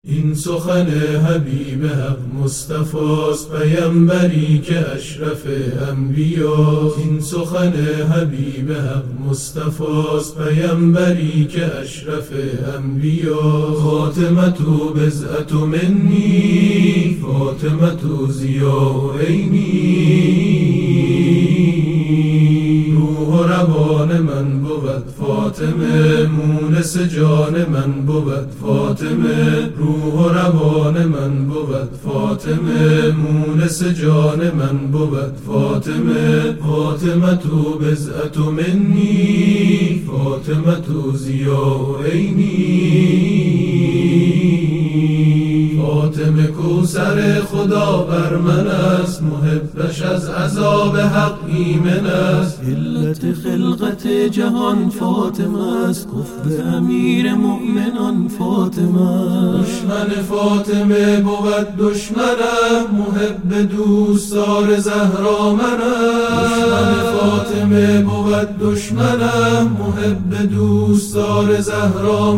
این سخن حبیب حق مصطفاست، پیامبری که اشرف انبیاست. این سخن حبیب حق مصطفاست، پیامبری که اشرف انبیاست. فاطمه بضعة منی، فاطمه ضیاء عینی. روح و روان من بود فاطمه، مونس جان من بود فاطمه. روح و روان من بود فاطمه، مونس جان من بود فاطمه. فاطمه بضعة منی، فاطمه ضیاء عینی. فاطمه کوثر خدا بر من است، محبش از عذاب حق ایمن است. علت خلقت جهان فاطمه است، کفر امیر مؤمنان فاطمه است. دشمن فاطمه بود دشمنم، محب دوستدار زهرا منم. دشمن فاطمه بود دشمنم، محب دوستدار زهرا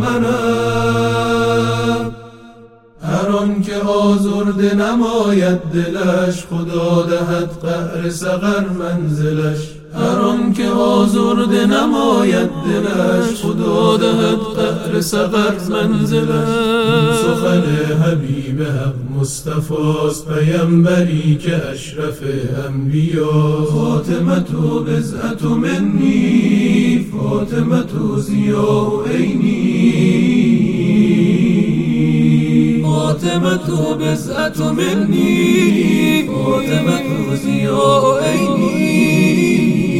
منم. هر آن که آزرده نماید دلش، خدا دهد قعر سقر منزلش. هر آن که آزرده نماید دلش، خدا دهد قعر سقر منزلش. این سخن حبیب حق مصطفاست، پیامبری که اشرف انبیاست. فاطمه بضعة منی، فاطمه ضیاء عینی. فاطمه بضعة منی، فاطمه ضیاء عینی.